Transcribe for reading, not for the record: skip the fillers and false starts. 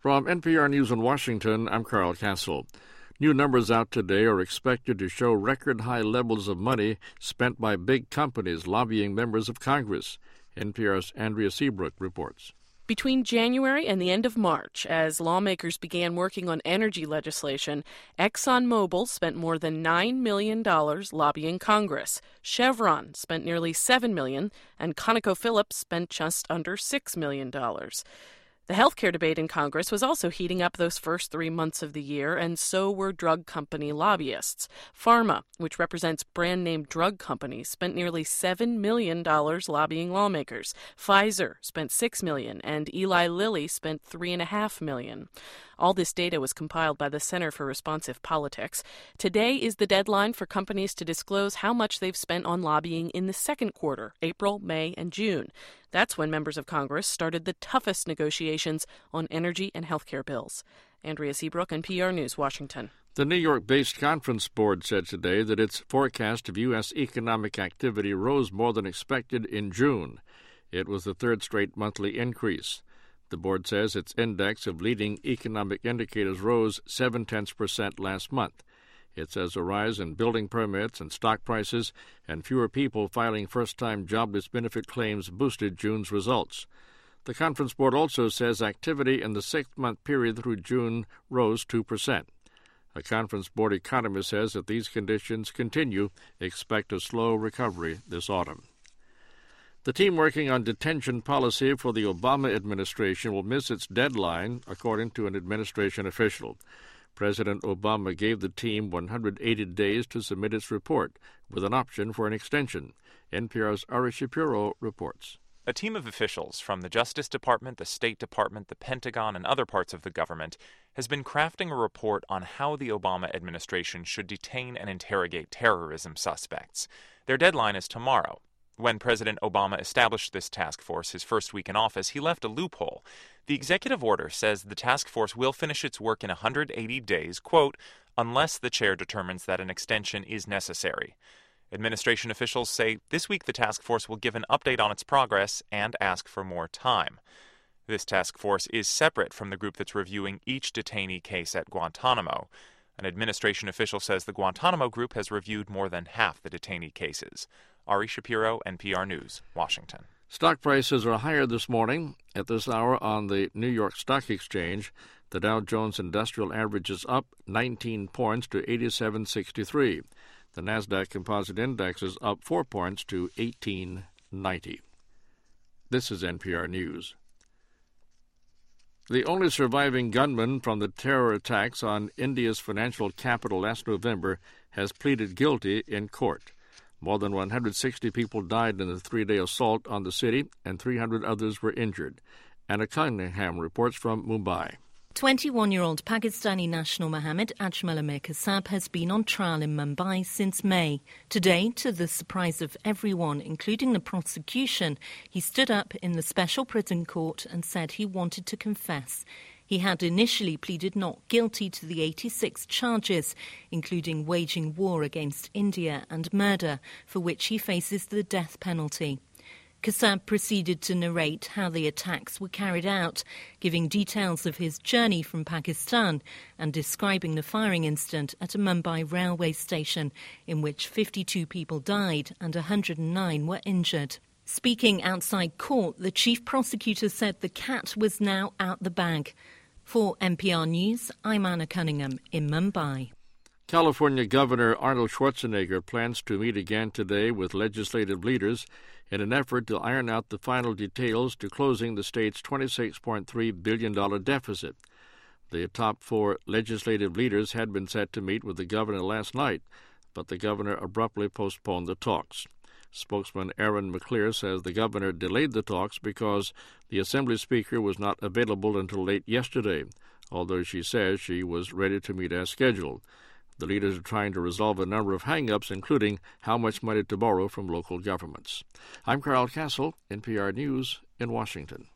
From NPR News in Washington, I'm Carl Castle. New numbers out today are expected to show record-high levels of money spent by big companies lobbying members of Congress. NPR's Andrea Seabrook reports. Between January and the end of March, as lawmakers began working on energy legislation, ExxonMobil spent more than $9 million lobbying Congress. Chevron spent nearly $7 million, and ConocoPhillips spent just under $6 million. The healthcare debate in Congress was also heating up those first 3 months of the year, and so were drug company lobbyists. Pharma, which represents brand-name drug companies, spent nearly $7 million lobbying lawmakers. Pfizer spent $6 million, and Eli Lilly spent $3.5 million. All this data was compiled by the Center for Responsive Politics. Today is the deadline for companies to disclose how much they've spent on lobbying in the second quarter, April, May, and June. That's when members of Congress started the toughest negotiations on energy and healthcare bills. Andrea Seabrook, NPR News, Washington. The New York-based Conference Board said today that its forecast of U.S. economic activity rose more than expected in June. It was the third straight monthly increase. The board says its index of leading economic indicators rose 0.7% last month. It says a rise in building permits and stock prices and fewer people filing first-time jobless benefit claims boosted June's results. The Conference Board also says activity in the six-month period through June rose 2%. A Conference Board economist says if these conditions continue, expect a slow recovery this autumn. The team working on detention policy for the Obama administration will miss its deadline, according to an administration official. President Obama gave the team 180 days to submit its report, with an option for an extension. NPR's Ari Shapiro reports. A team of officials from the Justice Department, the State Department, the Pentagon, and other parts of the government has been crafting a report on how the Obama administration should detain and interrogate terrorism suspects. Their deadline is tomorrow. When President Obama established this task force his first week in office, he left a loophole. The executive order says the task force will finish its work in 180 days, quote, unless the chair determines that an extension is necessary. Administration officials say this week the task force will give an update on its progress and ask for more time. This task force is separate from the group that's reviewing each detainee case at Guantanamo. An administration official says the Guantanamo group has reviewed more than half the detainee cases. Ari Shapiro, NPR News, Washington. Stock prices are higher this morning. At this hour on the New York Stock Exchange, the Dow Jones Industrial Average is up 19 points to 8763. The Nasdaq Composite Index is up 4 points to 1890. This is NPR News. The only surviving gunman from the terror attacks on India's financial capital last November has pleaded guilty in court. More than 160 people died in the three-day assault on the city, and 300 others were injured. Anna Cunningham reports from Mumbai. 21-year-old Pakistani national Mohammed Ajmal Amir Kasab has been on trial in Mumbai since May. Today, to the surprise of everyone, including the prosecution, he stood up in the special prison court and said he wanted to confess. He had initially pleaded not guilty to the 86 charges, including waging war against India and murder, for which he faces the death penalty. Kasab proceeded to narrate how the attacks were carried out, giving details of his journey from Pakistan and describing the firing incident at a Mumbai railway station in which 52 people died and 109 were injured. Speaking outside court, the chief prosecutor said the cat was now out the bag. For NPR News, I'm Anna Cunningham in Mumbai. California Governor Arnold Schwarzenegger plans to meet again today with legislative leaders in an effort to iron out the final details to closing the state's $26.3 billion deficit. The top four legislative leaders had been set to meet with the governor last night, but the governor abruptly postponed the talks. Spokesman Aaron McClear says the governor delayed the talks because the Assembly Speaker was not available until late yesterday, although she says she was ready to meet as scheduled. The leaders are trying to resolve a number of hang-ups, including how much money to borrow from local governments. I'm Carl Castle, NPR News in Washington.